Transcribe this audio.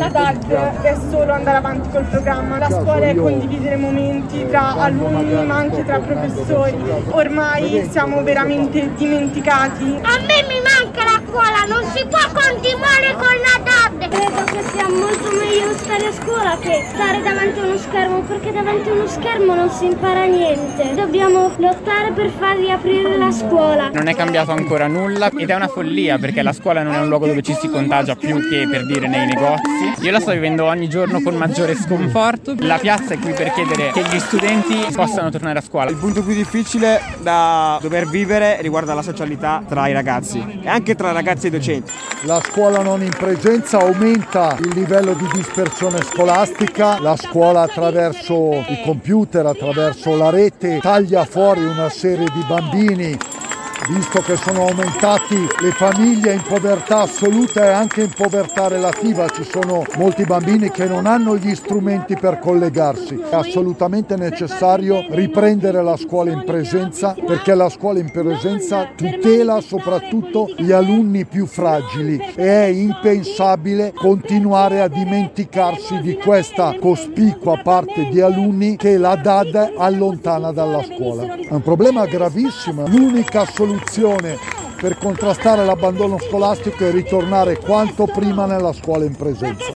La DAD è solo andare avanti col programma, la scuola è condividere momenti tra alunni ma anche tra professori. Ormai siamo veramente dimenticati. A me mi manca la scuola, non si può continuare con la DAD. Credo che sia molto meglio stare a scuola che stare davanti a uno schermo, perché davanti a uno schermo non si impara niente. Dobbiamo lottare per far riaprire la scuola. Non è cambiato ancora nulla ed è una follia, perché la scuola non è un luogo dove ci si contagia più che, per dire, nei negozi. Io la sto vivendo ogni giorno con maggiore sconforto. La piazza è qui per chiedere che gli studenti possano tornare a scuola. Il punto più difficile da dover vivere riguarda la socialità tra i ragazzi e anche tra ragazzi e docenti. La scuola non in presenza aumenta il livello di dispersione scolastica, la scuola attraverso i computer, attraverso la rete, taglia fuori una serie di bambini, visto che sono aumentati le famiglie in povertà assoluta e anche in povertà relativa. Ci sono molti bambini che non hanno gli strumenti per collegarsi. È assolutamente necessario riprendere la scuola in presenza, perché la scuola in presenza tutela soprattutto gli alunni più fragili e è impensabile continuare a dimenticarsi di questa cospicua parte di alunni che la DAD allontana dalla scuola. È un problema gravissimo. L'unica soluzione per contrastare l'abbandono scolastico è ritornare quanto prima nella scuola in presenza.